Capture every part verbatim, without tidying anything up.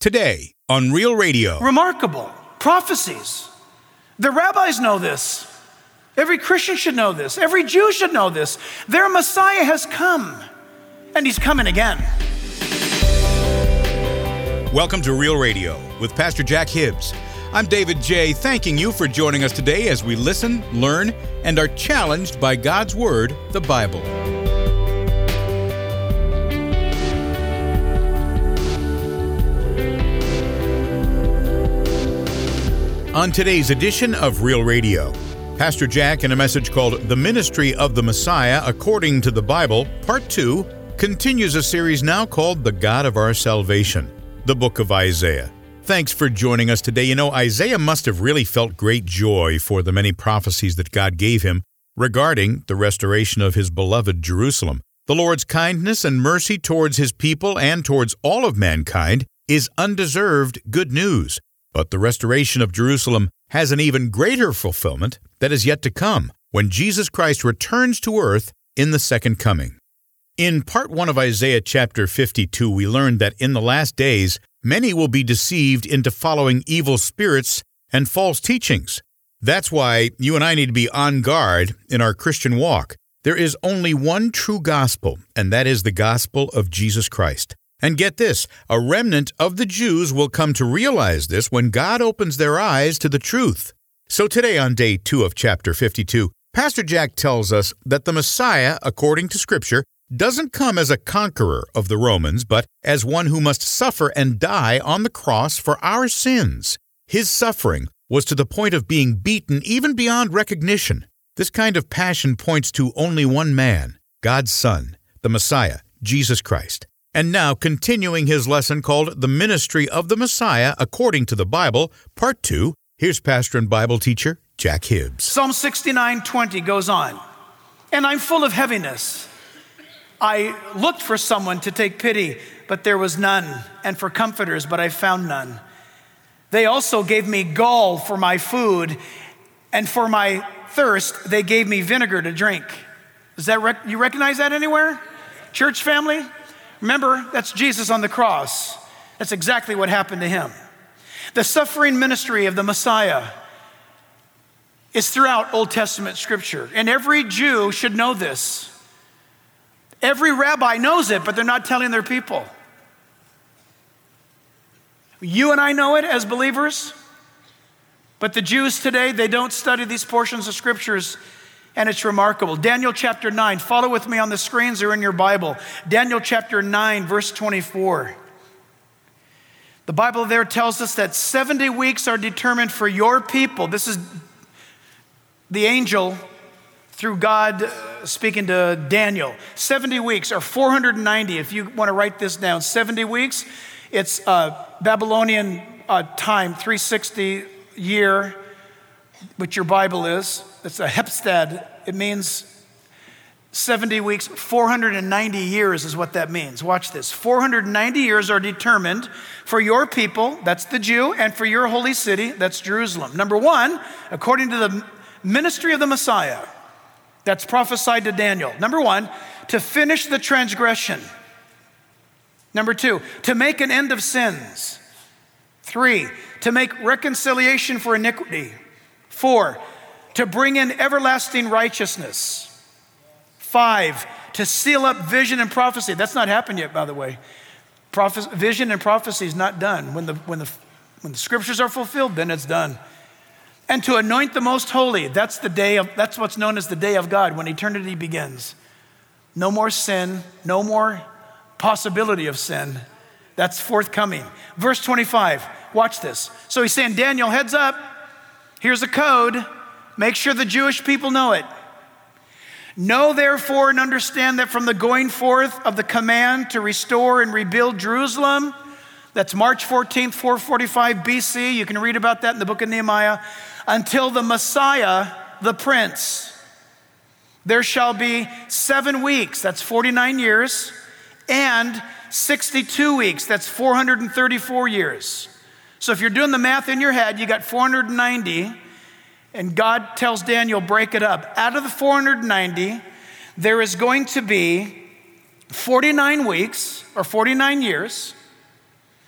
Today on Real Radio. Remarkable prophecies. The rabbis know this. Every Christian should know this. Every Jew should know this. Their Messiah has come, and he's coming again. Welcome to Real Radio with Pastor Jack Hibbs. I'm David J., thanking you for joining us today as we listen, learn, and are challenged by God's Word, the Bible. On today's edition of Real Radio, Pastor Jack, in a message called The Ministry of the Messiah According to the Bible, Part two, continues a series now called The God of Our Salvation, the book of Isaiah. Thanks for joining us today. You know, Isaiah must have really felt great joy for the many prophecies that God gave him regarding the restoration of his beloved Jerusalem. The Lord's kindness and mercy towards his people and towards all of mankind is undeserved good news. But the restoration of Jerusalem has an even greater fulfillment that is yet to come when Jesus Christ returns to earth in the second coming. In part one of Isaiah chapter fifty-two, we learned that in the last days, many will be deceived into following evil spirits and false teachings. That's why you and I need to be on guard in our Christian walk. There is only one true gospel, and that is the gospel of Jesus Christ. And get this, a remnant of the Jews will come to realize this when God opens their eyes to the truth. So today on day two of chapter fifty-two, Pastor Jack tells us that the Messiah, according to Scripture, doesn't come as a conqueror of the Romans, but as one who must suffer and die on the cross for our sins. His suffering was to the point of being beaten even beyond recognition. This kind of passion points to only one man, God's Son, the Messiah, Jesus Christ. And now, continuing his lesson called The Ministry of the Messiah According to the Bible, Part two, here's pastor and Bible teacher Jack Hibbs. Psalm sixty-nine twenty goes on, and I'm full of heaviness. I looked for someone to take pity, but there was none, and for comforters, but I found none. They also gave me gall for my food, and for my thirst, they gave me vinegar to drink. Is that rec- you recognize that anywhere? Church family? Remember, that's Jesus on the cross. That's exactly what happened to him. The suffering ministry of the Messiah is throughout Old Testament scripture, and every Jew should know this. Every rabbi knows it, but they're not telling their people. You and I know it as believers, but the Jews today, they don't study these portions of scriptures, and it's remarkable. Daniel chapter nine, follow with me on the screens or in your Bible. Daniel chapter nine, verse twenty-four. The Bible there tells us that seventy weeks are determined for your people. This is the angel through God speaking to Daniel. seventy weeks, or four hundred ninety, if you want to write this down. seventy weeks, it's uh, Babylonian uh, time, three hundred sixty year, which your Bible is. It's a hepstad. It means seventy weeks, four hundred ninety years is what that means. Watch this. four hundred ninety years are determined for your people, that's the Jew, and for your holy city, that's Jerusalem. Number one, according to the ministry of the Messiah, that's prophesied to Daniel. Number one, to finish the transgression. Number two, to make an end of sins. Three, to make reconciliation for iniquity. Four, to bring in everlasting righteousness. Five, to seal up vision and prophecy. That's not happened yet, by the way. Prophes- vision and prophecy is not done. When the, when, the, when the scriptures are fulfilled, then it's done. And to anoint the most holy. That's the day of, that's what's known as the day of God, when eternity begins. No more sin, no more possibility of sin. That's forthcoming. Verse twenty-five, watch this. So he's saying, Daniel, heads up. Here's a code. Make sure the Jewish people know it. Know therefore and understand that from the going forth of the command to restore and rebuild Jerusalem, that's March fourteenth, four forty-five B C. You can read about that in the book of Nehemiah. Until the Messiah, the Prince, there shall be seven weeks, that's forty-nine years, and sixty-two weeks, that's four hundred thirty-four years. So if you're doing the math in your head, you got four hundred ninety, and God tells Daniel, break it up. Out of the four hundred ninety, there is going to be forty-nine weeks, or forty-nine years,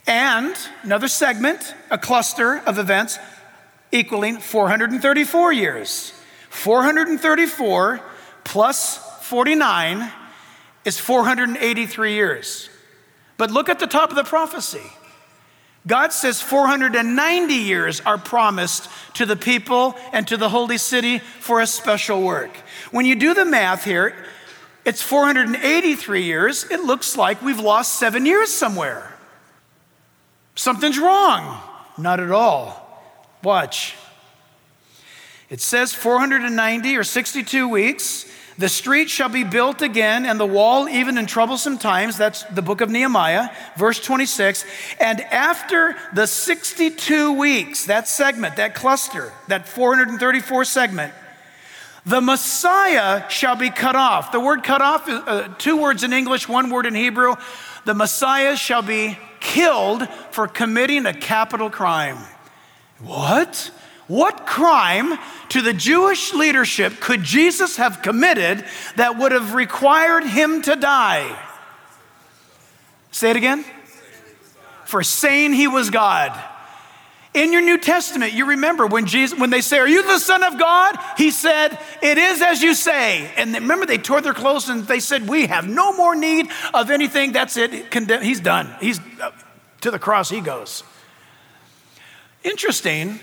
And another segment, a cluster of events equaling four hundred thirty-four years. four hundred thirty-four plus forty-nine is four hundred eighty-three years. But look at the top of the prophecy. God says four hundred ninety years are promised to the people and to the holy city for a special work. When you do the math here, it's four hundred eighty-three years. It looks like we've lost seven years somewhere. Something's wrong. Not at all. Watch. It says four hundred ninety or sixty-two weeks. The street shall be built again, and the wall even in troublesome times. That's the book of Nehemiah, verse twenty-six. And after the sixty-two weeks, that segment, that cluster, that four hundred thirty-four segment, the Messiah shall be cut off. The word cut off, uh, two words in English, one word in Hebrew. The Messiah shall be killed for committing a capital crime. What? What crime to the Jewish leadership could Jesus have committed that would have required him to die? Say it again. For saying he was God. In your New Testament, you remember when Jesus, when they say, "Are you the Son of God?" He said, "It is as you say." And remember, they tore their clothes and they said, "We have no more need of anything. That's it. Condemn- He's done. He's uh, to the cross he goes." Interesting.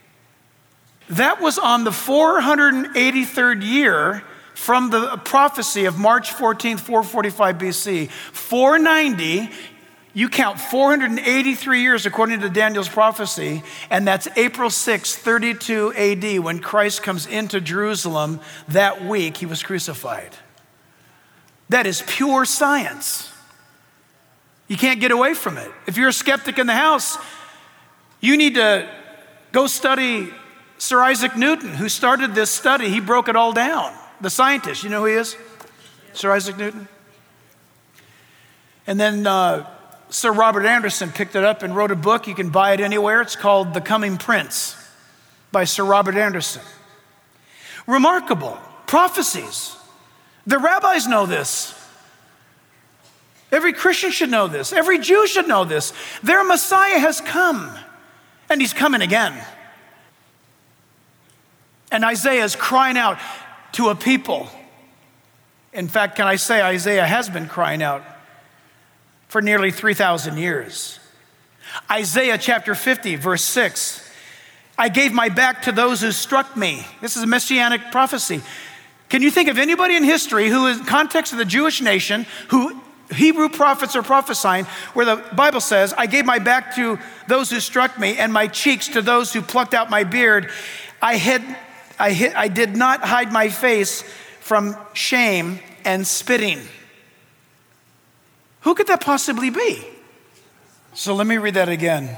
That was on the four hundred eighty-third year from the prophecy of March fourteenth, four forty-five B C. four ninety, you count four hundred eighty-three years according to Daniel's prophecy, and that's April sixth, thirty-two A D, when Christ comes into Jerusalem. That week he was crucified. That is pure science. You can't get away from it. If you're a skeptic in the house, you need to go study Sir Isaac Newton, who started this study. He broke it all down. The scientist, you know who he is? Sir Isaac Newton. And then uh, Sir Robert Anderson picked it up and wrote a book. You can buy it anywhere. It's called The Coming Prince by Sir Robert Anderson. Remarkable prophecies. The rabbis know this. Every Christian should know this. Every Jew should know this. Their Messiah has come, and he's coming again. And Isaiah is crying out to a people. In fact, can I say Isaiah has been crying out for nearly three thousand years. Isaiah chapter fifty, verse six. I gave my back to those who struck me. This is a messianic prophecy. Can you think of anybody in history who, in context of the Jewish nation, who Hebrew prophets are prophesying, where the Bible says, I gave my back to those who struck me and my cheeks to those who plucked out my beard. I hid I, hid, I did not hide my face from shame and spitting. Who could that possibly be? So let me read that again.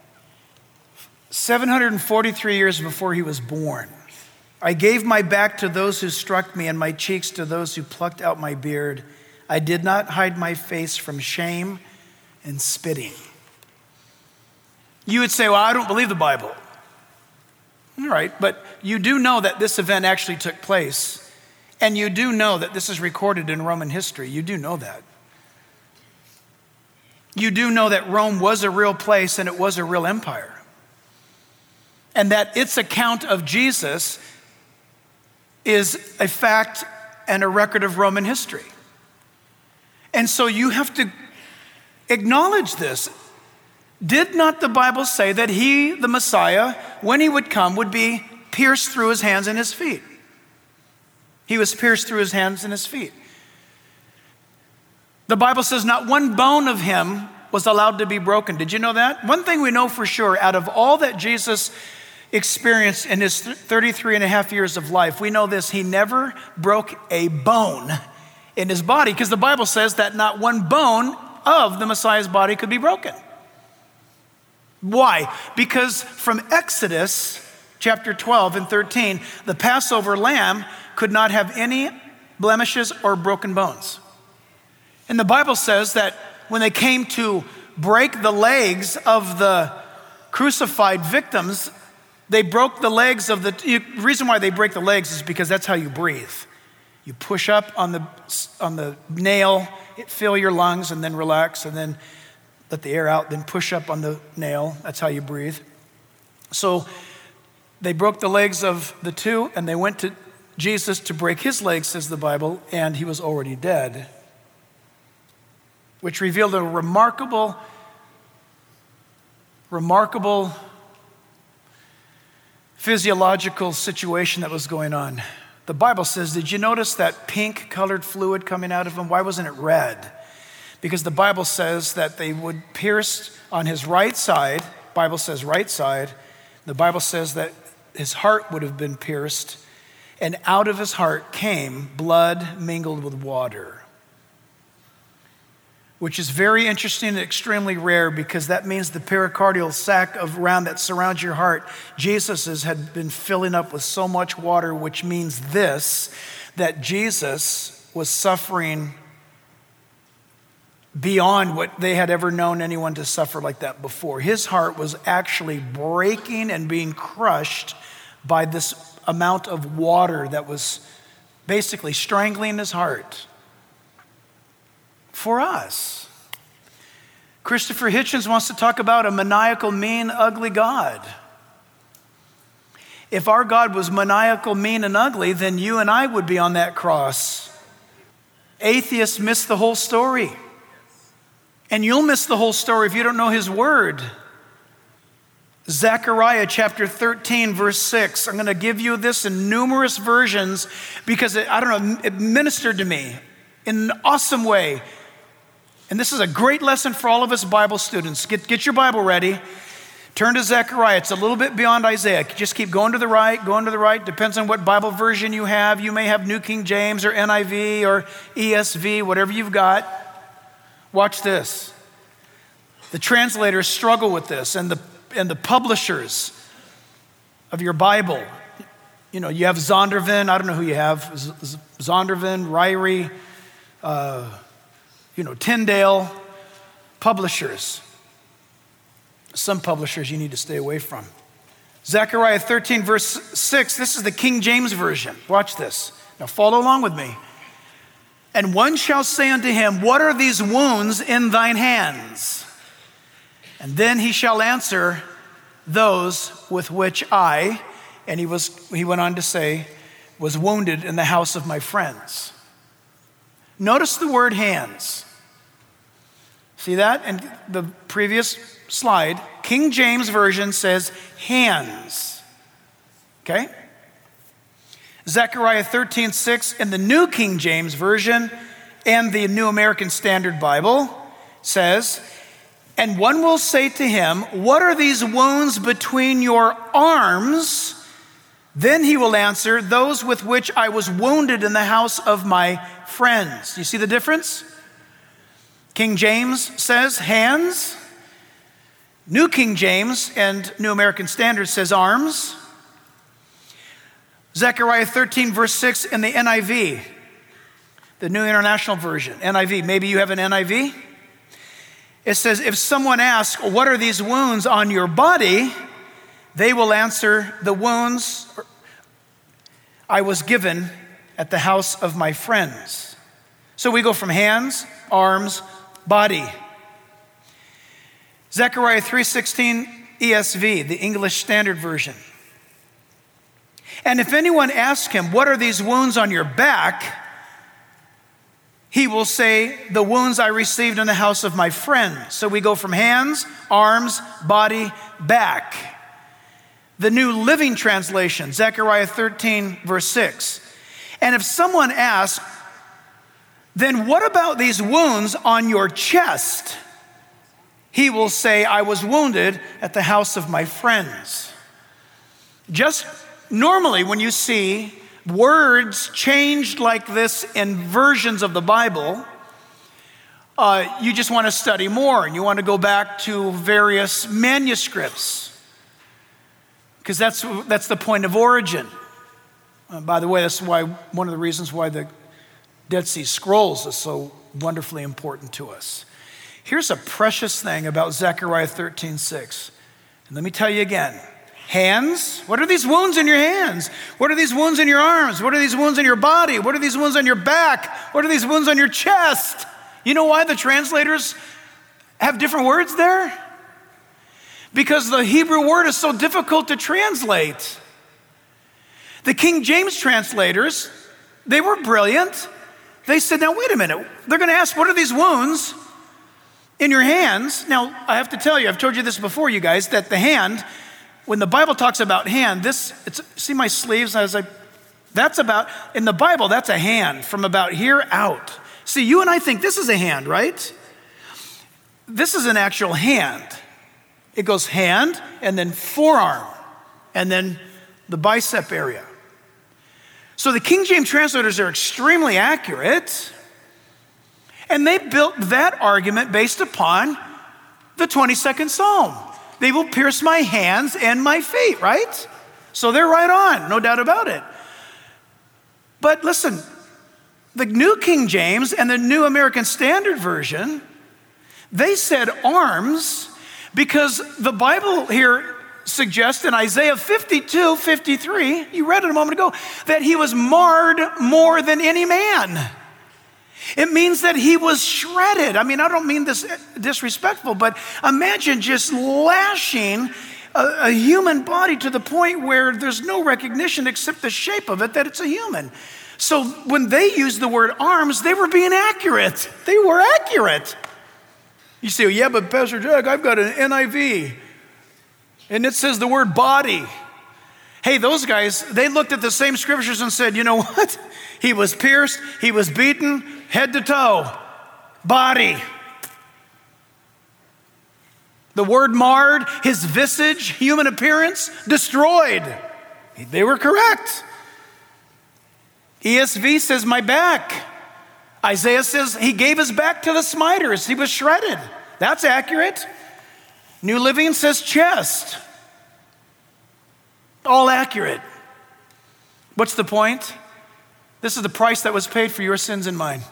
seven hundred forty-three years before he was born, I gave my back to those who struck me and my cheeks to those who plucked out my beard. I did not hide my face from shame and spitting. You would say, well, I don't believe the Bible. All right, but you do know that this event actually took place, and you do know that this is recorded in Roman history. You do know that. You do know that Rome was a real place and it was a real empire, and that its account of Jesus is a fact and a record of Roman history. And so you have to acknowledge this. Did not the Bible say that he, the Messiah, when he would come, would be pierced through his hands and his feet? He was pierced through his hands and his feet. The Bible says not one bone of him was allowed to be broken. Did you know that? One thing we know for sure, out of all that Jesus experienced in his thirty-three and a half years of life, we know this: he never broke a bone in his body, because the Bible says that not one bone of the Messiah's body could be broken. Why? Because from Exodus chapter twelve and thirteen, the Passover lamb could not have any blemishes or broken bones. And the Bible says that when they came to break the legs of the crucified victims, they broke the legs of the, the reason why they break the legs is because that's how you breathe. You push up on the, on the nail, it fill your lungs, and then relax, and then let the air out, then push up on the nail. That's how you breathe. So they broke the legs of the two, and they went to Jesus to break his legs, says the Bible, and he was already dead, which revealed a remarkable, remarkable physiological situation that was going on. The Bible says, did you notice that pink colored fluid coming out of him? Why wasn't it red? Because the Bible says that they would pierce on his right side. Bible says right side. The Bible says that his heart would have been pierced, and out of his heart came blood mingled with water, which is very interesting and extremely rare, because that means the pericardial sac of around that surrounds your heart, Jesus's had been filling up with so much water, which means this, that Jesus was suffering beyond what they had ever known anyone to suffer like that before. His heart was actually breaking and being crushed by this amount of water that was basically strangling his heart. For us. Christopher Hitchens wants to talk about a maniacal, mean, ugly God. If our God was maniacal, mean, and ugly, then you and I would be on that cross. Atheists miss the whole story. And you'll miss the whole story if you don't know his word. Zechariah chapter thirteen, verse six. I'm going to give you this in numerous versions because it, I don't know, it ministered to me in an awesome way. And this is a great lesson for all of us Bible students. Get, get your Bible ready. Turn to Zechariah. It's a little bit beyond Isaiah. Just keep going to the right, going to the right. Depends on what Bible version you have. You may have New King James or N I V or E S V, whatever you've got. Watch this. The translators struggle with this, and the and the publishers of your Bible. You know, you have Zondervan. I don't know who you have. Zondervan, Ryrie, uh, you know, Tyndale. Publishers. Some publishers you need to stay away from. Zechariah thirteen, verse six. This is the King James Version. Watch this. Now follow along with me. And one shall say unto him, what are these wounds in thine hands? And then he shall answer, those with which I, and he was he went on to say, was wounded in the house of my friends. Notice the word hands. See that? In the previous slide, King James Version says hands. Okay? Zechariah thirteen, six in the New King James Version and the New American Standard Bible says, and one will say to him, what are these wounds between your arms? Then he will answer, those with which I was wounded in the house of my friends. You see the difference? King James says hands. New King James and New American Standard says arms. Zechariah thirteen, verse six in the N I V, the New International Version, N I V. Maybe you have an N I V. It says, if someone asks, what are these wounds on your body? They will answer, the wounds I was given at the house of my friends. So we go from hands, arms, body. Zechariah three sixteen E S V, the English Standard Version. And if anyone asks him, what are these wounds on your back? He will say, the wounds I received in the house of my friends. So we go from hands, arms, body, back. The New Living Translation, Zechariah thirteen, verse six. And if someone asks, then what about these wounds on your chest? He will say, I was wounded at the house of my friends. Just normally, when you see words changed like this in versions of the Bible, uh, you just want to study more and you want to go back to various manuscripts because that's, that's the point of origin. Uh, by the way, that's why one of the reasons why the Dead Sea Scrolls is so wonderfully important to us. Here's a precious thing about Zechariah thirteen, six. And let me tell you again. Hands? What are these wounds in your hands? What are these wounds in your arms? What are these wounds in your body? What are these wounds on your back? What are these wounds on your chest? You know why the translators have different words there? Because the Hebrew word is so difficult to translate. The King James translators, they were brilliant. They said, now wait a minute. They're going to ask, what are these wounds in your hands? Now, I have to tell you, I've told you this before, you guys, that the hand, when the Bible talks about hand, this, it's, see my sleeves as I, that's about, in the Bible, that's a hand from about here out. See, you and I think this is a hand, right? This is an actual hand. It goes hand and then forearm and then the bicep area. So the King James translators are extremely accurate, and they built that argument based upon the twenty-second Psalm. They will pierce my hands and my feet, right? So they're right on, no doubt about it. But listen, the New King James and the New American Standard Version, they said arms because the Bible here suggests in Isaiah fifty-two, fifty-three, you read it a moment ago, that he was marred more than any man. It means that he was shredded. I mean, I don't mean this disrespectful, but imagine just lashing a, a human body to the point where there's no recognition except the shape of it that it's a human. So when they used the word arms, they were being accurate. They were accurate. You say, well, yeah, but Pastor Jack, I've got an N I V, and it says the word body. Hey, those guys, they looked at the same scriptures and said, you know what? He was pierced, he was beaten, head to toe, body. The word marred, his visage, human appearance, destroyed. They were correct. E S V says my back. Isaiah says he gave his back to the smiters. He was shredded. That's accurate. New Living says chest. All accurate. What's the point? This is the price that was paid for your sins and mine.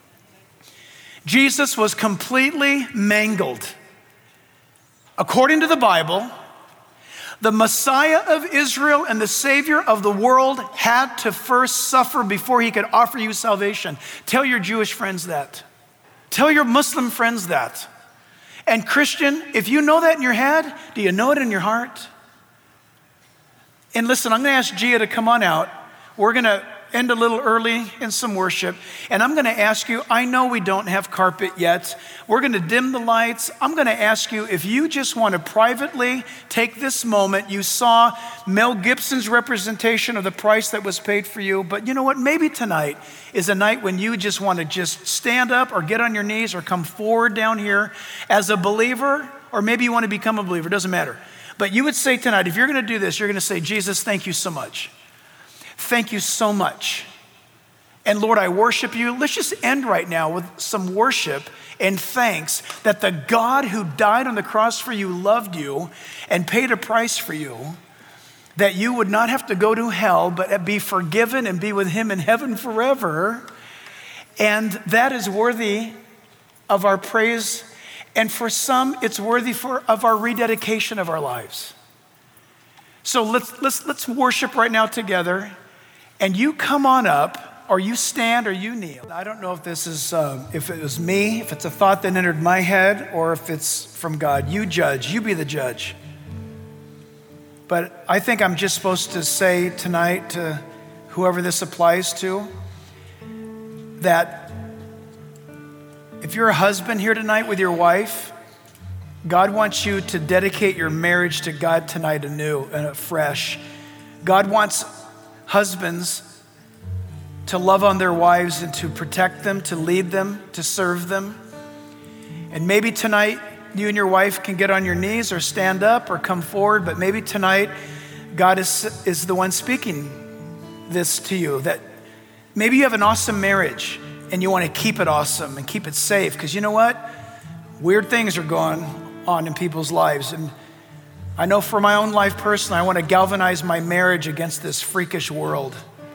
Jesus was completely mangled. According to the Bible, the Messiah of Israel and the Savior of the world had to first suffer before he could offer you salvation. Tell your Jewish friends that. Tell your Muslim friends that. And Christian, if you know that in your head, do you know it in your heart? And listen, I'm going to ask Gia to come on out. We're going to end a little early in some worship. And I'm going to ask you, I know we don't have carpet yet. We're going to dim the lights. I'm going to ask you if you just want to privately take this moment. You saw Mel Gibson's representation of the price that was paid for you. But you know what? Maybe tonight is a night when you just want to just stand up or get on your knees or come forward down here as a believer, or maybe you want to become a believer. It doesn't matter. But you would say tonight, if you're going to do this, you're going to say, Jesus, thank you so much. Thank you so much. And Lord, I worship you. Let's just end right now with some worship and thanks that the God who died on the cross for you loved you and paid a price for you, that you would not have to go to hell, but be forgiven and be with him in heaven forever. And that is worthy of our praise. And for some, it's worthy for, of our rededication of our lives. So let's, let's, let's worship right now together. And you come on up, or you stand, or you kneel. I don't know if this is, uh, if it was me, if it's a thought that entered my head, or if it's from God. You judge, you be the judge. But I think I'm just supposed to say tonight to whoever this applies to, that if you're a husband here tonight with your wife, God wants you to dedicate your marriage to God tonight anew and afresh. God wants husbands to love on their wives and to protect them, to lead them, to serve them. And maybe tonight you and your wife can get on your knees or stand up or come forward, but maybe tonight God is, is the one speaking this to you, that maybe you have an awesome marriage and you want to keep it awesome and keep it safe, because you know what? Weird things are going on in people's lives. And I know for my own life personally, I want to galvanize my marriage against this freakish world.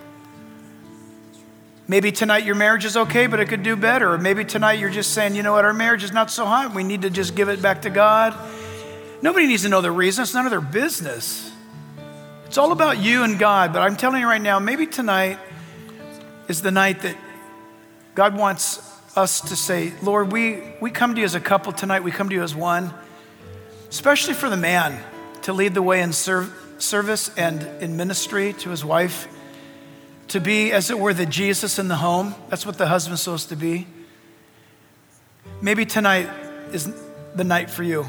Maybe tonight your marriage is okay, but it could do better. Or maybe tonight you're just saying, you know what, our marriage is not so hot. We need to just give it back to God. Nobody needs to know the reason. It's none of their business. It's all about you and God. But I'm telling you right now, maybe tonight is the night that God wants us to say, Lord, we, we come to you as a couple tonight. We come to you as one, especially for the man to lead the way in serve, service and in ministry to his wife, to be, as it were, the Jesus in the home. That's what the husband's supposed to be. Maybe tonight is the night for you.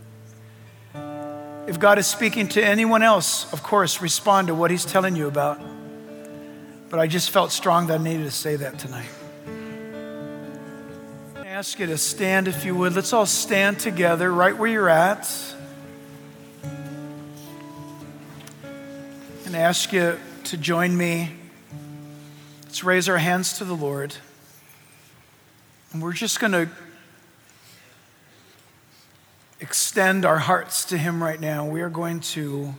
If God is speaking to anyone else, of course, respond to what he's telling you about. But I just felt strong that I needed to say that tonight. I ask you to stand if you would. Let's all stand together right where you're at. And I ask you to join me. Let's raise our hands to the Lord. And we're just going to extend our hearts to him right now. We are going to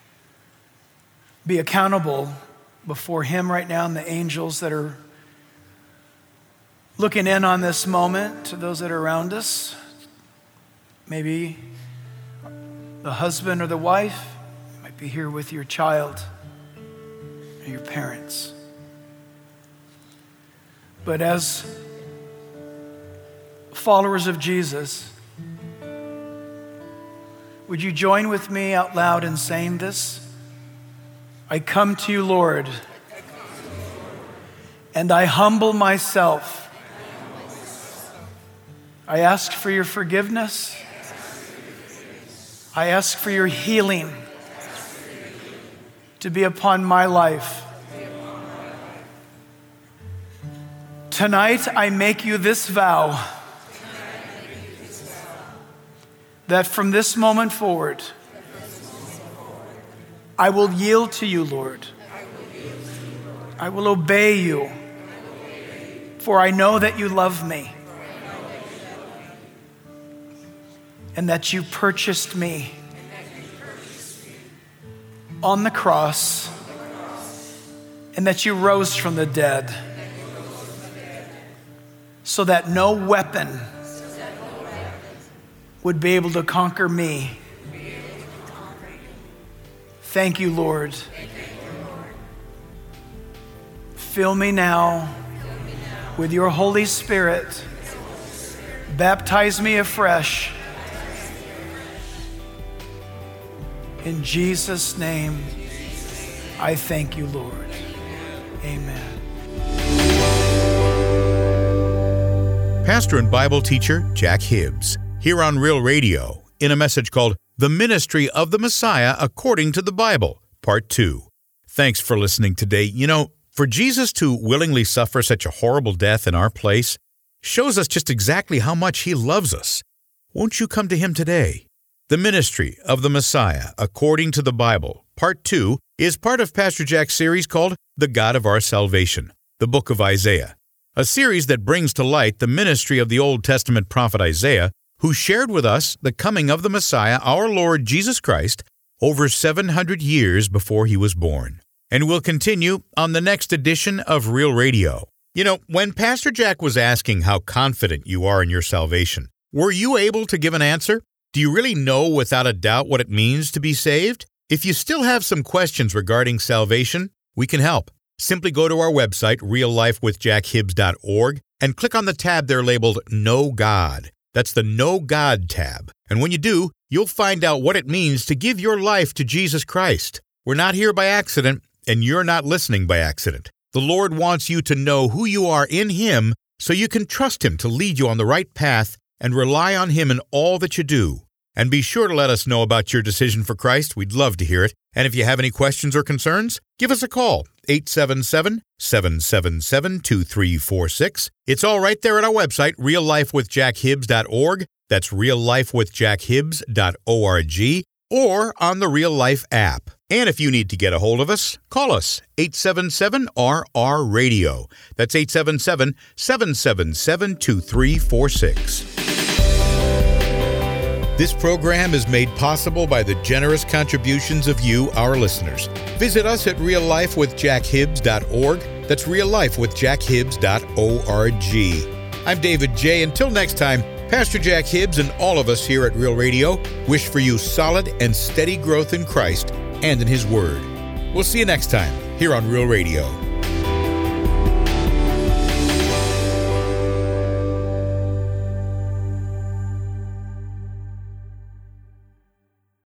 be accountable before him right now and the angels that are looking in on this moment, to those that are around us. Maybe the husband or the wife, you might be here with your child or your parents. But as followers of Jesus, would you join with me out loud in saying this? I come to you, Lord, and I humble myself. I ask for your forgiveness. I ask for your healing to be upon my life. Tonight, I make you this vow that from this moment forward, I will yield to you, Lord. I will obey you, for I know that you love me and that you purchased me on the cross and that you rose from the dead so that no weapon would be able to conquer me. Thank you, Lord. Fill me now with your Holy Spirit. Baptize me afresh. In Jesus' name, I thank you, Lord. Amen. Pastor and Bible teacher Jack Hibbs, here on Real Radio, in a message called The Ministry of the Messiah According to the Bible, Part two. Thanks for listening today. You know, for Jesus to willingly suffer such a horrible death in our place shows us just exactly how much he loves us. Won't you come to him today? The Ministry of the Messiah According to the Bible, Part two, is part of Pastor Jack's series called The God of Our Salvation, the Book of Isaiah, a series that brings to light the ministry of the Old Testament prophet Isaiah, who shared with us the coming of the Messiah, our Lord Jesus Christ, over seven hundred years before he was born. And we'll continue on the next edition of Real Radio. You know, when Pastor Jack was asking how confident you are in your salvation, were you able to give an answer? Do you really know without a doubt what it means to be saved? If you still have some questions regarding salvation, we can help. Simply go to our website, real life with jack hibbs dot org, and click on the tab there labeled Know God. That's the Know God tab. And when you do, you'll find out what it means to give your life to Jesus Christ. We're not here by accident, and you're not listening by accident. The Lord wants you to know who you are in Him so you can trust Him to lead you on the right path and rely on Him in all that you do. And be sure to let us know about your decision for Christ. We'd love to hear it. And if you have any questions or concerns, give us a call, eight seven seven, seven seven seven, two three four six. It's all right there at our website, real life with jack hibbs dot org. That's real life with jack hibbs dot org, or on the Real Life app. And if you need to get a hold of us, call us, eight seven seven R R radio. That's eight seven seven, seven seven seven, two three four six. This program is made possible by the generous contributions of you, our listeners. Visit us at real life with jack hibbs dot org. That's real life with jack hibbs dot org. I'm David J. Until next time, Pastor Jack Hibbs and all of us here at Real Radio wish for you solid and steady growth in Christ and in His Word. We'll see you next time here on Real Radio.